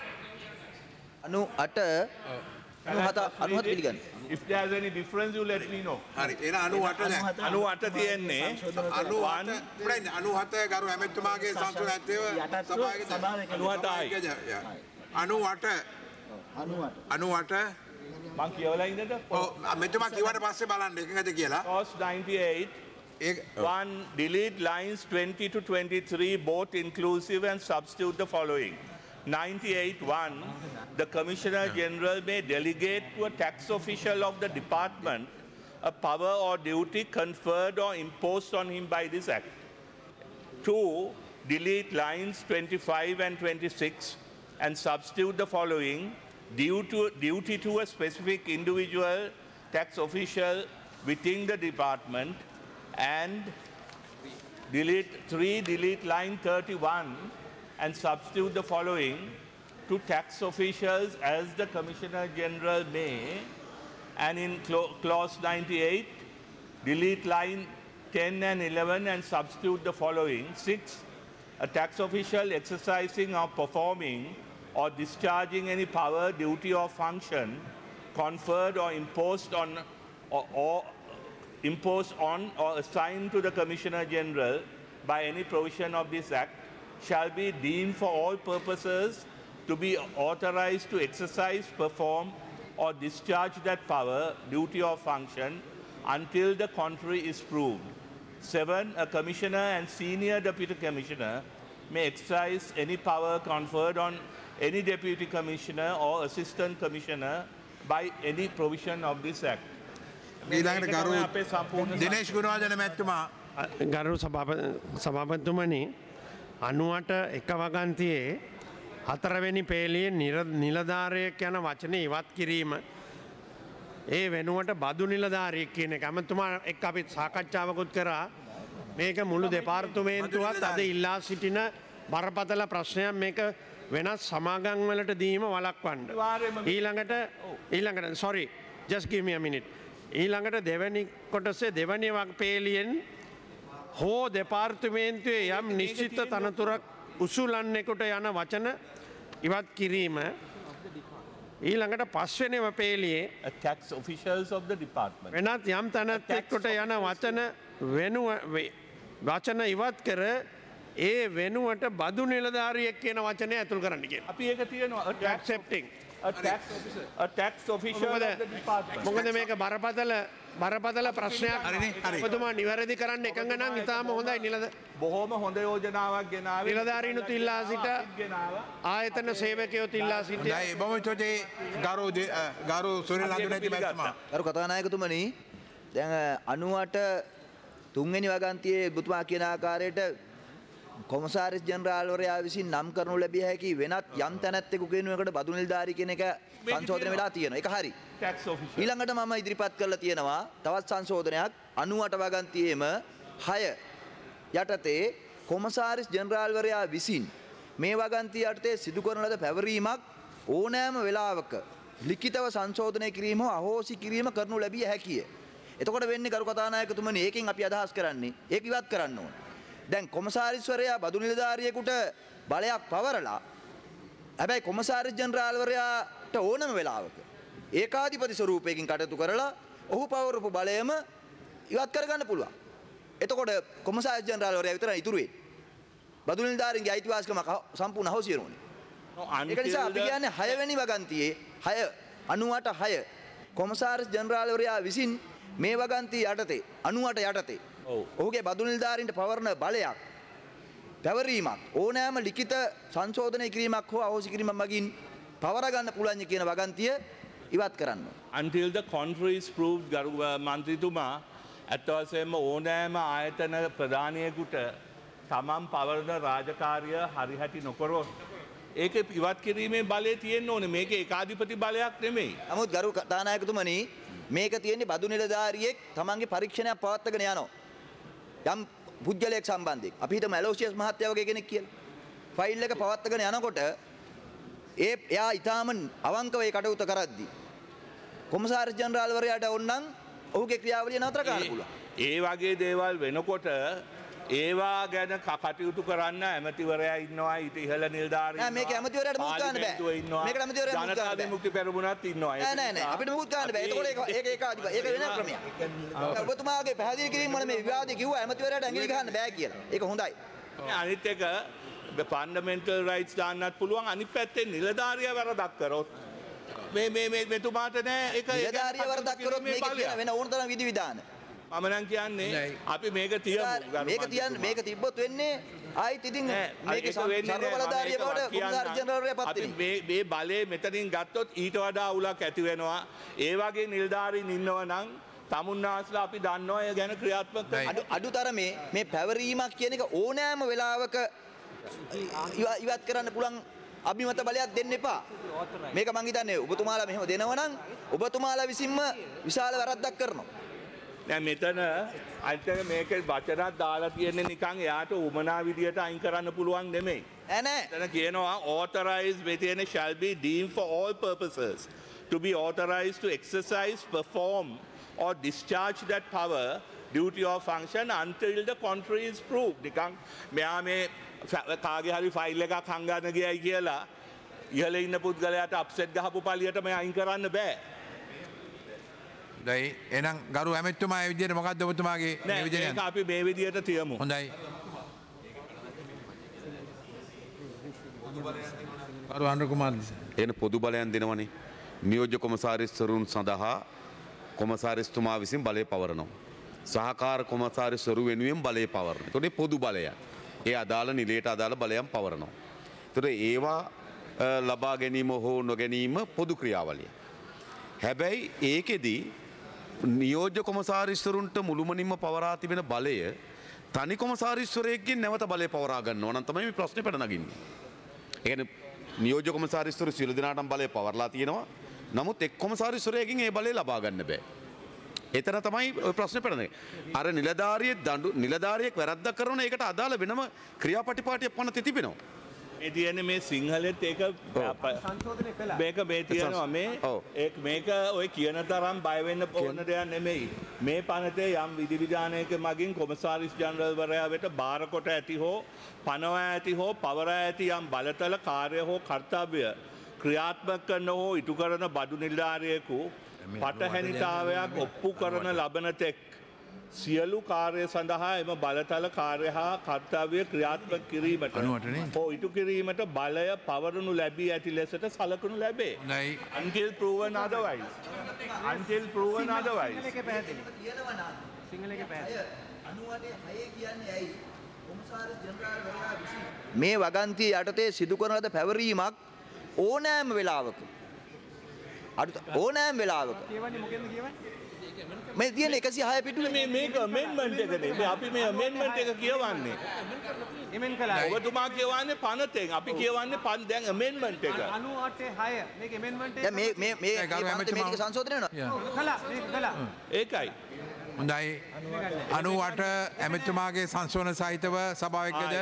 98 පිළිගන්න. If there's any difference you let me know. හරි එන 98 දැන් 98 තියෙන්නේ 97 ගරු ඇමතිතුමාගේ සංසදීය සභාවේ 98 මං කියවලා ඉන්නද? ඔව් මෙතුමා කිව්වට පස්සේ බලන්න එකකද කියලා Clause 98. ඒක 1. Delete lines 20 to 23 both inclusive and substitute the following. 98.1. The Commissioner General may delegate to a tax official of the department a power or duty conferred or imposed on him by this act. 2. Delete lines 25 and 26 and substitute the following. Duty to a specific individual tax official within the department. And delete line 31 and substitute the following. To tax officials as the Commissioner General may. And in clause 98, delete line 10 and 11 and substitute the following. 6. A tax official exercising or performing or discharging any power, duty or function conferred or imposed on or assigned to the Commissioner General by any provision of this act shall be deemed for all purposes to be authorized to exercise, perform or discharge that power, duty or function until the contrary is proved. 7. A commissioner and senior deputy commissioner may exercise any power conferred on any deputy commissioner or assistant commissioner by any provision of this act. ඊළඟට ගරු අපේ සම්පූර්ණ දිනේෂ් ගුණවර්ධන මැතිතුමා ගරු සභාපතිතුමනි 98 එක වගන්තියේ 4 වෙනි පේලියේ නිලධාරියෙක් යන වචනේ ඉවත් කිරීම ඒ වෙනුවට බදු නිලධාරියෙක් කියන එක අමතුමා එක්ක අපි සාකච්ඡාවකුත් කරා මේක මුළු දෙපාර්තමේන්තුවත් අද ඉල්ලා සිටින බරපතල ප්‍රශ්නයක් මේක වෙනස් සමාගම් වලට දීම වළක්වන්න ඊළඟට sorry just give me a minute ඊළඟට දෙවැනි කොටසේ දෙවැනි පේලියෙන් හෝ දෙපාර්තමේන්තුවේ යම් නිශ්චිත තනතුරක් උසුලන්නෙකුට යන වචන ඉවත් කිරීම ඊළඟට පස්වෙනිම පේලියේ tax officials of the department. වෙනත් යම් තැනැත්තෙකුට යන වචන ඉවත් කර ඒ වෙනුවට බදු නිලධාරියෙක් කියන වචනය ඇතුල් කරන්න කියලා. අපි ඒක තියෙනවා accepting a tax official of the department. මොකද මේක බරපතල බරපතල ප්‍රශ්නයක් ඔබතුමා නිවැරදි කරන්න එකඟ නම් ඉතාම හොඳයි නිලද බොහෝම හොඳ යෝජනාවක් ගෙනාවේ. නිලධාරීනුත් ඉල්ලා සිට ආයතන සේවකයොත් ඉල්ලා සිට දැයි බොහොම ස්තුතියි ගරු සුනිල් නන්දුනේති මැතිතුමා. ගරු කතානායකතුමනි දැන් 98 තුන්වෙනි වගන්තියේ ඔබතුමා කියන ආකාරයට කොමසාරිස් ජෙනරාල්වරයා විසින් නම් කරනු ලැබිය හැකි වෙනත් යම් තැනැත්තෙකු කෙනෙකුට බදු නිලධාරී කියන එක සංශෝධනය වෙලා තියෙනවා. ඒක හරි. ඊළඟට මම ඉදිරිපත් කරලා තියෙනවා තවත් සංශෝධනයක් 98 වගන්තියේම 6 යටතේ කොමසාරිස් ජෙනරාල්වරයා විසින් මේ වගන්තිය යටතේ සිදු කරන ලද පැවරීමක් ඕනෑම වෙලාවක ලිඛිතව සංශෝධනය කිරීම හෝ අහෝසි කිරීම කරනු ලැබිය හැකිය. එතකොට වෙන්නේ ගරු කතානායකතුමනි ඒකෙන් අපි අදහස් කරන්නේ ඒක ඉවත් කරන්න ඕන. දැන් කොමසාරිස්වරයා බදු නිලධාරියෙකුට බලයක් පවරලා හැබැයි කොමසාරිස් ජෙනරාල්වරයාට ඕනම වෙලාවක ඒකාධිපති ස්වරූපයකින් කටයුතු කරලා ඔහු පවරපු බලයම ඉවත් කරගන්න පුළුවන්. එතකොට කොමසාරිස් ජෙනරාල්වරයා විතරයි ඉතුරු වෙන්නේ. බදු නිලධාරීන්ගේ අයිතිවාසිකම සම්පූර්ණ අහෝසි වෙනෝනේ. ඒක නිසා අපි කියන්නේ 6 වෙනි වගන්තියේ 98 කොමසාරිස් ජෙනරාල්වරයා විසින් මේ වගන්තිය යටතේ 98 යටතේ ඔහුගේ බදු නිලධාරීන්ට පවරන බලයක් පැවරීමක් ඕනෑම ලිඛිත සංශෝධනය කිරීමක් හෝ අහෝසි කිරීමක් මගින් පවර ගන්න පුළුවන් කියන වගන්තිය ඉවත් කරන්න. Until the contrary is proved ගරු මන්ත්‍රීතුමා ඇත්ත වශයෙන්ම ඕනෑම ආයතන ප්‍රධානියෙකුට තමන් පවරන රාජකාරිය හරිහැටි නොකරොත් ඒක ඉවත් කිරීමේ බලය තියෙන්න ඕනේ. මේක ඒකාධිපති බලයක් නෙමෙයි. නමුත් ගරු කතානායකතුමනි මේක තියෙන්නේ බදු නිලධාරියෙක් තමන්ගේ පරීක්ෂණයක් පවත්වාගෙන යනවා. යම් පුද්ගලයෙක් සම්බන්ධයෙන් අපි හිතමු ඇලෝසියස් මහත්තයා වගේ කෙනෙක් කියලා. ෆයිල් එක පවත්වාගෙන යනකොට එයා ඊටාම අවංකව ඒ කටයුතු කරද්දී කොමසාරිස් ජෙනරාල්වරයාට ඕනනම් ඔහුගේ ක්‍රියාවලිය නතර කරන්න පුළුවන්. ඒ වගේ දේවල් වෙනකොට ඒවා ගැන කටයුතු කරන්න ඇමතිවරයා ඉන්නවා ඊට ඉහළ නිලධාරීන් නෑ මේක ඇමතිවරයාට මුත් ගන්න බෑ. මේකට ඇමතිවරයාට මුත් ගන්න බෑ. ජනතා විමුක්ති පෙරමුණත් ඉන්නවා. නෑ අපිට මුත් ගන්න බෑ. ඒකෝට ඒක ඒක වෙන ක්‍රමයක්. ඔබතුමාගේ පැහැදිලි කිරීම වල මේ විවාදේ කිව්වා ඇමතිවරයාට ඇඟිලි ගහන්න බෑ කියලා. ඒක හොඳයි. අනිත් එක ෆන්ඩමෙන්ටල් රයිට්ස් දාන්නත් පුළුවන්. අනිත් පැත්තේ නිලධාරියා වරදක් කරොත් මේ මෙතුමාට නෑ ඒක නිලධාරියා වරදක් කරොත් මේක කියන වෙන ඕන තරම් විධි විධාන. මම නම් කියන්නේ අපි මේක තියමු. මේක තිබ්බොත් වෙන්නේ ආයිත් ඉතින් මේක සර්ව බලධාරිය බවට කොමසාරිස් ජෙනරාල්වරයා පත් වෙනවා. මේ බලය මෙතනින් ගත්තොත් ඊට වඩා අවුලක් ඇති වෙනවා. ඒ වගේ නිලධාරීන් ඉන්නවා නම් තමුන්නාස්ලා අපි දන්නවා ඒ ගැන ක්‍රියාත්මක කරන්න. අඩුතරමේ මේ පැවරීමක් කියන එක ඕනෑම වෙලාවක ඉවත් කරන්න පුළුවන් අභිමත බලයක් දෙන්න එපා. මේක මං හිතන්නේ ඔබතුමාලා මෙහෙම දෙනවා නම් ඔබතුමාලා විසින්ම විශාල වැරද්දක් කරනවා. දැන් මෙතන අනිත් එක මේකේ වචනක් දාලා තියෙන්නේ නිකන් එයාට උමනා විදියට අයින් කරන්න පුළුවන් නෙමෙයි. නෑ. එතන කියනවා authorized මෙතන shall be deemed for all purposes to be authorized to exercise, perform or discharge that power, duty or function until the contrary is proved. නිකන් මෙයා මේ කාගේ හරි ෆයිල් එකක් හංගන්න ගියයි කියලා ඉහළ ඉන්න පුද්ගලයාට අප්සෙට් ගහපු පළියට මේ අයින් කරන්න බෑ. දැයි එහෙනම් ගරු ඇමතිතුමා මේ විදිහට මොකද්ද ඔබතුමාගේ නිවේදනය? ඒක අපි මේ විදිහට තියමු. හොඳයි. ගරු අනුර කුමාර දිසා. එන පොදු බලයන් දෙනවනේ. නියෝජ්‍ය කොමසාරිස්වරුන් සඳහා කොමසාරිස්තුමා විසින් බලය පවරනවා. සහකාර කොමසාරිස්වරු වෙනුවෙන් බලය පවරනවා. ඒතකොට පොදු බලයක්. ඒ අදාළ නිලයට අදාළ බලයන් පවරනවා. ඒතකොට ඒවා ලබා ගැනීම හෝ නොගැනීම පොදු ක්‍රියාවලිය. හැබැයි ඒකෙදී නියෝජ්‍ය කොමසාරිස්වරුන්ට මුළුමනින්ම පවරා තිබෙන බලය තනි කොමසාරිස්වරයෙක්ගෙන් නැවත බලය පවරා ගන්නවා නම් තමයි මේ ප්‍රශ්නේ පැන නගින්නේ. ඒ කියන්නේ නියෝජ්‍ය කොමසාරිස්වරු සියලු දෙනාටම බලය පවරලා තියෙනවා. නමුත් එක් කොමසාරිස්වරයෙක්ගෙන් ඒ බලය ලබා ගන්න බෑ. එතන තමයි ඔය ප්‍රශ්නේ පැනන්නේ. අර නිලධාරියෙක් වැරද්දක් කරන එකට අදාළ වෙනම ක්‍රියාපටිපාටියක් පනත තිබෙනවා. මේ තියෙන්නේ මේ සිංහලෙත් ඒක මේක මේ තියෙනවා මේක ඔය කියන තරම් බය වෙන්න ඕන දෙයක් නෙමෙයි. මේ පනතේ යම් විධිවිධානයක මගින් කොමසාරිස් ජෙනරල්වරයා වෙත බාර කොට ඇති හෝ පනවා ඇති හෝ පවරා ඇති යම් බලතල කාර්ය හෝ කර්තව්‍ය ක්‍රියාත්මක කරන හෝ ඉටු කරන බදු නිලධාරියෙකු පටහැනිතාවයක් ඔප්පු කරන ලබන තෙක් සියලු කාර්ය සඳහා එම බලතල කාර්ය හා කර්තව්‍ය ක්‍රියාත්මක කිරීමට ඉටු කිරීමට බලය පවරනු ලැබී ඇති ලෙසට සලකනු ලැබේ. Until proven otherwise. Until proven otherwise. මේ වගන්තිය යටතේ සිදු කරන ලද පැවරීමක් ඕනෑම වෙලාවක ඕනෑම වෙලාවක මේ තියෙන 106 පිටුවේ මේක amendment එකනේ. අපි මේ amendment එක කියවන්නේ. ඔබතුමා කියවන්නේ පනතෙන්. අපි කියවන්නේ දැන් amendment එක. 98 6 මේක amendment එක. දැන් මේ ටික සංශෝධනය වෙනවා. කළා. ඒකයි. හොඳයි 98 ඇමතුමාගේ සංශෝධන සහිතව සභාව එක්කද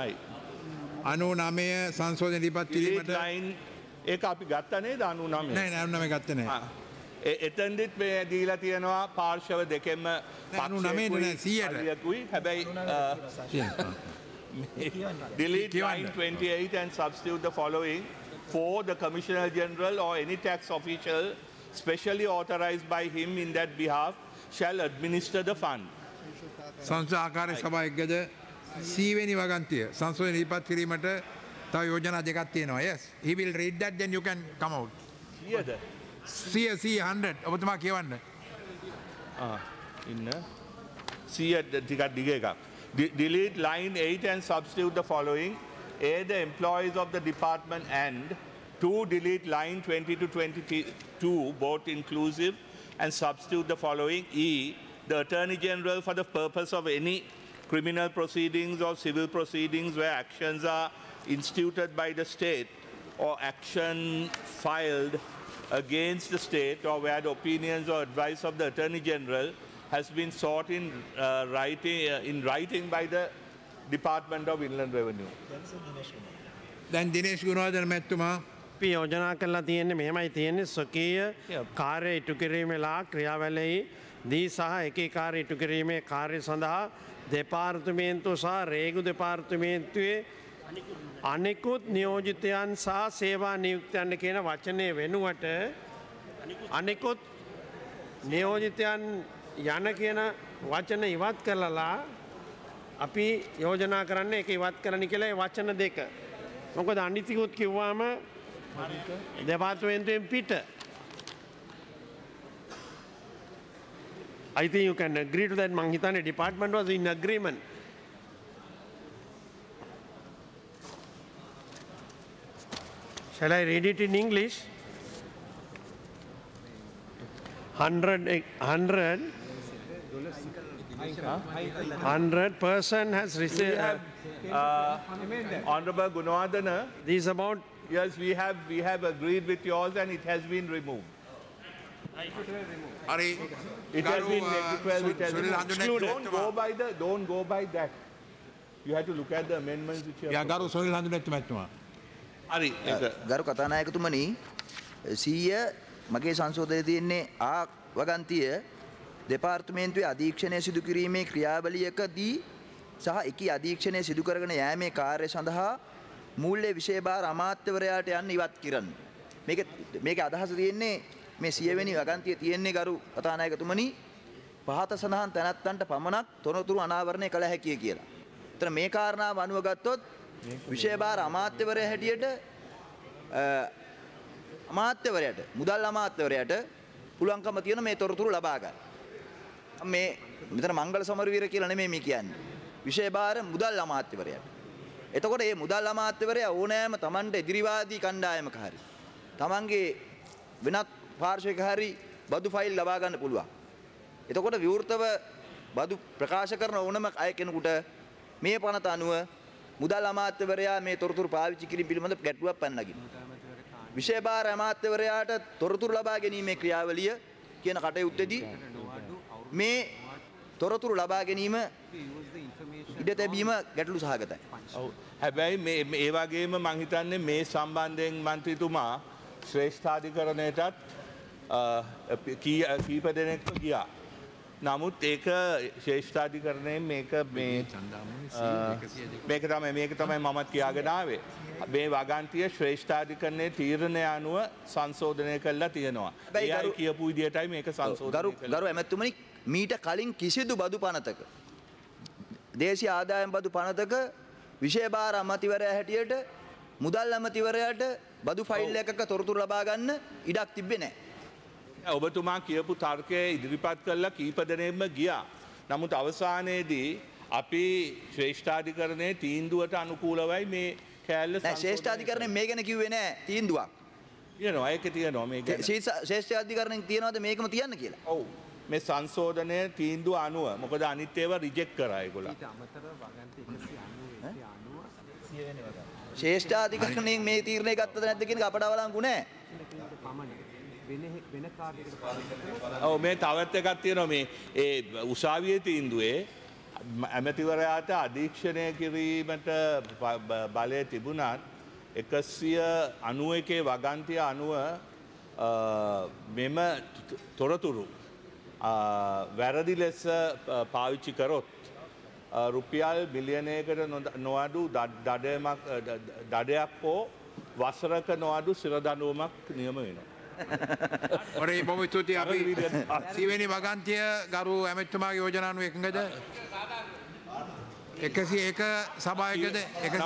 99 සංශෝධන ඉදිරිපත් කිරීමට ඒක අපි ගත්තා නේද 99? නෑ 99 ගත්තේ නෑ. එතෙන්දිත් මේ දීලා තියෙනවා පාර්ශව දෙකෙන්ම 99 නෑ 100ට. හැබැයි delete line 28 and substitute the following for the Commissioner General or any tax official specially authorized by him in that behalf shall administer the fund. සංසද ආකාරයේ සභාව එක්කද සීවෙනි වගන්තිය සංශෝධන ඉදිරිපත් කිරීමට තව යෝජනා දෙකක් තියෙනවා. Yes, he will read that then you can come out. 100ද? 100 ඔබතුමා කියවන්න. ඉන්න 100 ටිකක් දිග එකක්. Delete line 8 and substitute the following. A, the employees of the department, and 2, delete line 20 to 22 both inclusive and substitute the following. E, the Attorney General for the purpose of any criminal proceedings or civil proceedings where actions are instituted by the state or action filed against the state or where the opinions or advice of the Attorney General has been sought in writing by the Department of Inland Revenue. දැන් දිනේෂ් ගුණවර්ධන මැතිතුමා අපි යෝජනා කරලා තියෙන්නේ මෙහෙමයි තියෙන්නේ ස්වකීය කාර්ය ඉටු කිරීමේලා ක්‍රියාවලෙහි දී සහ එකී කාර්ය ඉටු කිරීමේ කාර්ය සඳහා දෙපාර්තමේන්තුව සහ රේගු දෙපාර්තමේන්තුවේ අනෙකුත් නියෝජිතයන් සහ සේවා නියුක්තයන් කියන වචනය වෙනුවට අනෙකුත් නියෝජිතයන් යන කියන වචන ඉවත් කරලා අපි යෝජනා කරන්නේ ඒක ඉවත් කරන්න කියලා ඒ වචන දෙක. මොකද අනිතිකුත් කිව්වාම දෙපාර්තමේන්තුවෙන් පිට. I think you can agree to that. මං හිතන්නේ department was in agreement. Shall I read it in English? 100 person has received. Honorable Gunawardena, This about. yes, we have agreed with yours and it has been removed. හරි It has been it has been excluded. Don't go by that. You have to look at the amendments which you have. ගරු සොනිල් හඳුනැති මැතිතුමා හරි ගරු කතානායකතුමනි 100 මගේ සංශෝධනයේ තියෙන්නේ ආ වගන්තිය දෙපාර්තමේන්තුවේ අධීක්ෂණය සිදු කිරීමේ ක්‍රියාවලියකදී සහ එකී අධීක්ෂණය සිදු කරගෙන යෑමේ කාර්ය සඳහා මූල්‍ය විශේෂ භාර අමාත්‍යවරයාට යන්න ඉවත් කිරන්න. මේක අදහස තියෙන්නේ මේ 100 වෙනි වගන්තිය තියෙන්නේ ගරු කතානායකතුමනි පහත සඳහන් තැනැත්තන්ට පමණක් තොරතුරු අනාවරණය කළ හැකිය කියලා. එතන මේ කාරණාව අනුව ගත්තොත් විශේෂ භාර අමාත්‍යවරයා හැටියට අමාත්‍යවරයාට මුදල් අමාත්‍යවරයාට පුළුවන්කම තියෙන මේ තොරතුරු ලබා ගන්න. මේ මෙතන මංගල සමරවීර කියලා නෙමෙයි මේ කියන්නේ. විශේෂ භාර මුදල් අමාත්‍යවරයාට. එතකොට මේ මුදල් අමාත්‍යවරයා ඕනෑම Tamanට එදිරිවාදී කණ්ඩායමක හරි Tamanගේ වෙනත් පාර්ශ්වයක හරි බදු ෆයිල් ලබා ගන්න පුළුවන්. එතකොට විවෘතව බදු ප්‍රකාශ කරන ඕනම අය කෙනෙකුට මේ පනත අනුව මුදල් අමාත්‍යවරයා මේ තොරතුරු පාවිච්චි කිරීම පිළිබඳ ගැටලුවක් පැන නගිනවා. විශේෂ භාර අමාත්‍යවරයාට තොරතුරු ලබා ගැනීමේ ක්‍රියාවලිය කියන කටයුත්තේදී මේ තොරතුරු ලබා ගැනීම ඉඩ තැබීම ගැටලු සහගතයි. ඔව්. හැබැයි මේ ඒ වගේම මම හිතන්නේ මේ සම්බන්ධයෙන් මන්ත්‍රීතුමා ශ්‍රේෂ්ඨාධිකරණයටත් කීප දෙනෙක්ව ගියා. නමුත් ඒක ශ්‍රේෂ්ඨාධිකරණයෙන් මේක තමයි මමත් කියාගෙන ආවේ. මේ වගන්තිය ශ්‍රේෂ්ඨාධිකරණයේ තීරණය අනුව සංශෝධනය කළා තියෙනවා. ඒ අය කියපු විදිහටයි මේක සංශෝධනය කළා. ගරු ඇමතුමනි මීට කලින් කිසිදු බදු පනතක දේශීය ආදායම් බදු පනතක විශේෂ අමාත්‍යවරයා හැටියට මුදල් අමාත්‍යවරයාට බදු ෆයිල් එකක තොරතුරු ලබා ගන්න ඉඩක් තිබ්බේ නැහැ. ඔබතුමා කියපු තර්කය ඉදිරිපත් කළා කීප දෙනෙක්ම ගියා. නමුත් අවසානයේදී අපි ශ්‍රේෂ්ඨාධිකරණයේ තීන්දුවට අනුකූලවයි මේ කෑල්ල නෑ ශ්‍රේෂ්ඨාධිකරණය මේ ගැන කිව්වේ නෑ තීන්දුවක්. තියෙනවා ඒක තියෙනවා මේ ගැන. ශ්‍රේෂ්ඨාධිකරණයෙන් තියනවාද මේකම තියන්න කියලා? ඔව්. මේ සංශෝධනය තීන්දුව අනුව මොකද අනිත් ඒවා රිජෙක්ට් කරා ඒගොල්ලෝ. ශ්‍රේෂ්ඨාධිකරණයෙන් මේ තීරණය ගත්තද නැද්ද කියන එක අපට අවලංගු නෑ. ඔව් මේ තවත් එකක් තියෙනවා මේ ඒ උසාවියේ තීන්දුවේ ඇමතිවරයාට අධීක්ෂණය කිරීමට බලය තිබුණත් 191 වගන්තිය අනුව මෙම තොරතුරු වැරදි ලෙස පාවිච්චි කරොත් රුපියල් බිලියනයකට නොඅඩු දඩයක් හෝ වසරක නොඅඩු සිරදඬුවමක් නියම වෙනවා. ඔරේ බොහොම ස්තුතියි අපි සිවෙනි වගන්තිය ගරු ඇමතිතුමාගේ යෝජනානුව එකඟද? 101 සභායකද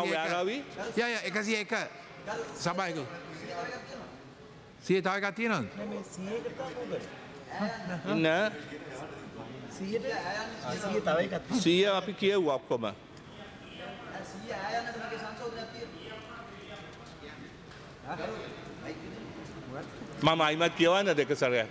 101 සභායක 100 තව එකක් තියෙනවද? ඉන්න 100 අපි කියවුවා ඔක්කොම. මම අයිමත් කියවන්න දෙක සැරයක්.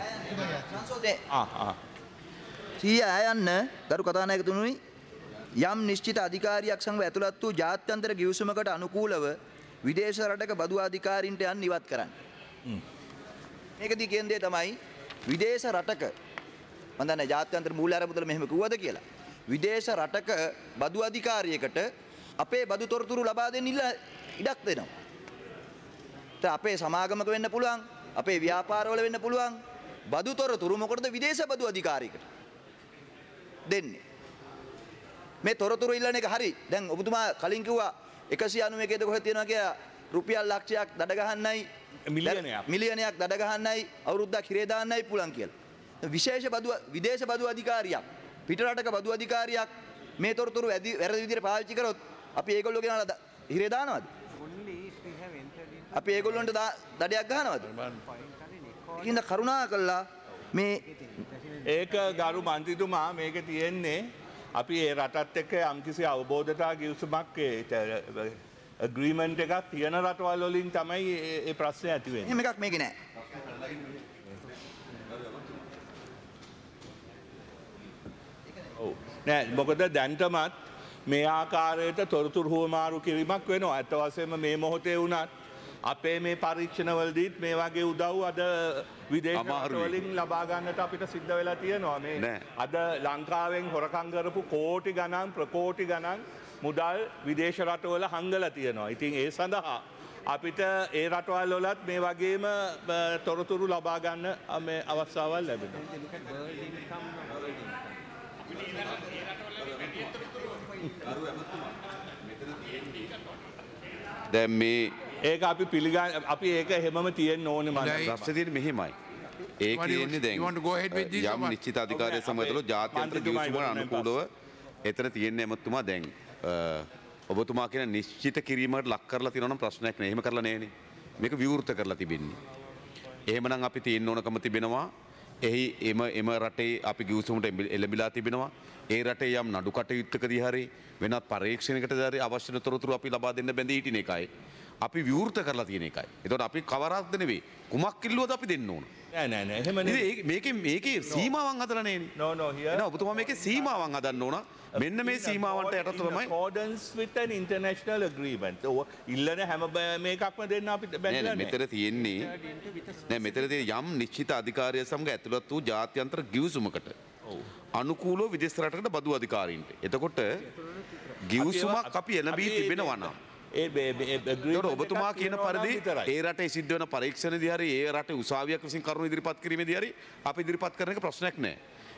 සීය යන්න ගරු කතානායකතුමනි යම් නිශ්චිත අධිකාරියක් සමග ඇතුළත් වූ ජාත්‍යන්තර ගිවිසුමකට අනුකූලව විදේශ රටක බදු අධිකාරීන්ට යන්න ඉවත් කරන්න. මේකදී කියන දේ තමයි විදේශ රටක මම දන්නේ ජාත්‍යන්තර මූල්‍ය අරමුදල මෙහෙම කිව්වද කියලා. විදේශ රටක බදු අධිකාරියකට අපේ බදු තොරතුරු ලබා දෙන්න ඉඩක් දෙනවා. අපේ සමාගමක වෙන්න පුළුවන් අපේ ව්‍යාපාරවල වෙන්න පුළුවන් බදු තොරතුරු මොකටද විදේශ බදු අධිකාරියකට දෙන්නේ. මේ තොරතුරු ඉල්ලන එක හරි. දැන් ඔබතුමා කලින් කිව්වා 191ද කොහෙද තියෙනවා කියලා රුපියල් ලක්ෂයක් දඩ ගහන්නයි මිලියනයක් දඩ ගහන්නයි අවුරුද්දක් හිරේ දාන්නයි පුළුවන් කියලා. විශේෂ බදු විදේශ බදු අධිකාරියක් පිට රටක බදු අධිකාරියක් මේ තොරතුරු වැරදි විදිහට පාවිච්චි කරොත් අපි ඒගොල්ලෝ ගෙනලා හිරේ දානවද? අපි ඒගොල්ලන්ට දඩයක් ගහනවද? ඉතින් කරුණා කළා මේ ඒක ගරු මන්ත්‍රීතුමා මේක තියෙන්නේ අපි ඒ රටත් එක්ක යම්කිසි අවබෝධතා ගිවිසුමක් ඇග්‍රීමන්ට් එකක් තියෙන රටවල් වලින් තමයි ඒ ප්‍රශ්නේ ඇති වෙන්නේ. එහෙම එකක් මේකේ නෑ. ඔව්. නෑ මොකද දැන්ටමත් මේ ආකාරයට තොරතුරු හුවමාරු කිරීමක් වෙනවා. අත වශයෙන්ම මේ මොහොතේ වුණත් අපේ මේ පරීක්ෂණවලදීත් මේ වගේ උදව් අද විදේශ රටවලින් ලබා ගන්නට අපිට සිද්ධ වෙලා තියෙනවා. මේ අද ලංකාවෙන් හොරකම් කරපු කෝටි ගණන් ප්‍රකෝටි ගණන් මුදල් විදේශ රටවල හංගලා තියෙනවා. ඉතින් ඒ සඳහා අපිට ඒ රටවල් වලත් මේ වගේම තොරතුරු ලබා ගන්න මේ අවස්ථාවල් ලැබෙනවා. දැන් මේ ඒක අපි පිළිගන්න අපි ඒක හැමම තියෙන්න ඕනේ මම. ප්‍රශ්නේ තියෙන්නේ මෙහෙමයි. ඒ කියන්නේ දැන් යම් නිශ්චිත අධිකාරිය සමගතලෝ ජාත්‍යන්තර ගිවිසුමකට අනුකූලව එතන තියෙන්නේ එමතුමා දැන් ඔබතුමා කියන නිශ්චිත කිරීමකට ලක් කරලා තියෙනවා නම් ප්‍රශ්නයක් නෑ. එහෙම කරලා නෑනේ. මේක විවෘත කරලා තිබෙන්නේ. එහෙමනම් අපි තියෙන්න ඕනකම තිබෙනවා. එහි එම රටේ අපි ගිවිසුමට එළඹිලා තිබෙනවා. ඒ රටේ යම් නඩු කටයුත්තකදී හරි වෙනත් පරීක්ෂණයකටදී හරි අවශ්‍ය තොරතුරු අපි ලබා දෙන්න බැඳී හිටින එකයි. අපි විවෘත කරලා තියෙන එකයි. එතකොට අපි කවරක්ද නෙවෙයි. කුමක් කිල්ලුවද අපි දෙන්න ඕන. නෑ එහෙම නෙවෙයි. මේකේ සීමාවන් හදලා නෑනේ. no here. නෑ ඔබතුමා මේකේ සීමාවන් හදන්න ඕන. මෙන්න මේ සීමාවන්ට යටත් තමයි accordance with an international agreement. ඉල්ලන හැම මේකක්ම දෙන්න අපිට බැඳලා නෑ. මෙතන තියෙන්නේ නෑ මෙතන තියෙන යම් නිශ්චිත අධිකාරිය සමග ඇතුළත් වූ ජාත්‍යන්තර ගිවිසුමකට අනුකූලව විදේශ රටකට බදු අධිකාරීන්ට. එතකොට ගිවිසුමක් අපි එළඹී තිබෙනවා නම් ඒකට ඔබතුමා කියන පරිදි ඒ රටේ සිද්ධ වෙන පරීක්ෂණදී හරි ඒ රටේ උසාවියක් විසින් කරුණු ඉදිරිපත් කිරීමේදී හරි අපි ඉදිරිපත් කරන එක ප්‍රශ්නයක් නෑ.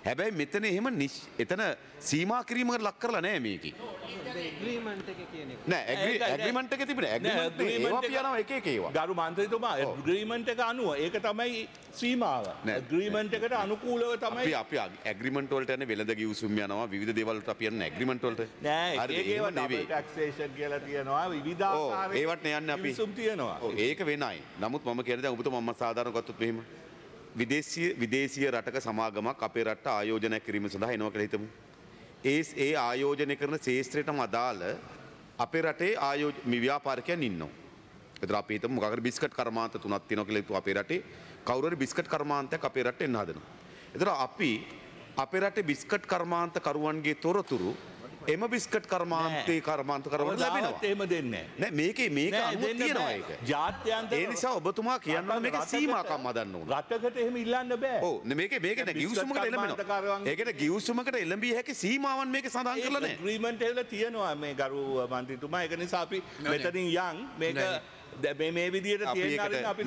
හැබැයි මෙතන එහෙම එතන සීමා කිරීමකට ලක් කරලා නෑ මේකේ. agreement එක කියන එක. නෑ ඇග්‍රීමන්ට් එකේ තිබුණේ ඇග්‍රීමන්ට් ඒවා පියනවා එක එක ඒවා. ගරු මන්ත්‍රීතුමා ඇග්‍රීමන්ට් එක අනුව ඒක තමයි සීමාව. ඇග්‍රීමන්ට් එකට අනුකූලව තමයි අපි ඇග්‍රීමන්ට් වලට යන්නේ වෙළඳ ගිවිසුම් යනවා විවිධ දේවල් වලට අපි යන්නේ ඇග්‍රීමන්ට් වලට. නෑ ඒකේව ඩබල් ටැක්සේෂන් කියලා තියෙනවා විවිධාකාර ඒවට යන්නේ අපි ගිවිසුම් තියෙනවා. ඒක වෙනයි. නමුත් මම කියන්නේ දැන් ඔබතුමා මම සාධාරණ ගත්තොත් මෙහෙම විදේශීය රටක සමාගමක් අපේ රටට ආයෝජනය කිරීම සඳහා එනවා කියලා හිතමු. ඒ ආයෝජනය කරන ශේෂ්ත්‍රයටම අදාළ අපේ රටේ ව්‍යාපාරිකයන් ඉන්නවා. ඒතර අපි හිතමු මොකක් හරි බිස්කට් කර්මාන්ත තුනක් තියෙනවා කියලා හිතුවා අපේ රටේ. කවුරු හරි බිස්කට් කර්මාන්තයක් අපේ රටට එන්න හදනවා. ඒතර අපි අපේ රටේ බිස්කට් කර්මාන්ත කරුවන්ගේ තොරතුරු එම බිස්කට් කර්මාන්තේ කර්මාන්ත කරවන්න ලැබෙනවා. එහෙම දෙන්නේ නෑ මේක අනුව තියෙනවා ඒක. ජාත්‍යන්තර ඒ නිසා ඔබතුමා කියනවා මේක සීමාකම් හදන්න ඕන. රටකට එහෙම ඉල්ලන්න බෑ. ඔව් මේක නෑ ගිවිසුමකට එළඹෙනවා. ඒකට ගිවිසුමකට එළඹිය හැකි සීමාවන් මේක සඳහන් කරලා නෑ. ඇග්‍රීමන්ට් එකල තියෙනවා මේ ගරු මන්ත්‍රීතුමා. ඒක නිසා අපි මෙතනින් යන් මේක මේ විදිහට තියෙන අපි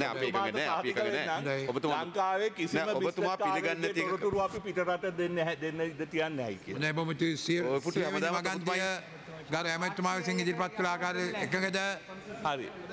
ලංකාවේ කිසිම ඔබතුමා පිළිගන්නේ නැති තොරතුරු අපි පිටරට දෙන්න ඉඩ තියන්නේ නැහැ කියලා. නෑ බොහොම වගන්තිය ගරු ඇමතුමා විසින් ඉදිරිපත් කළ ආකාරය එකකද හරි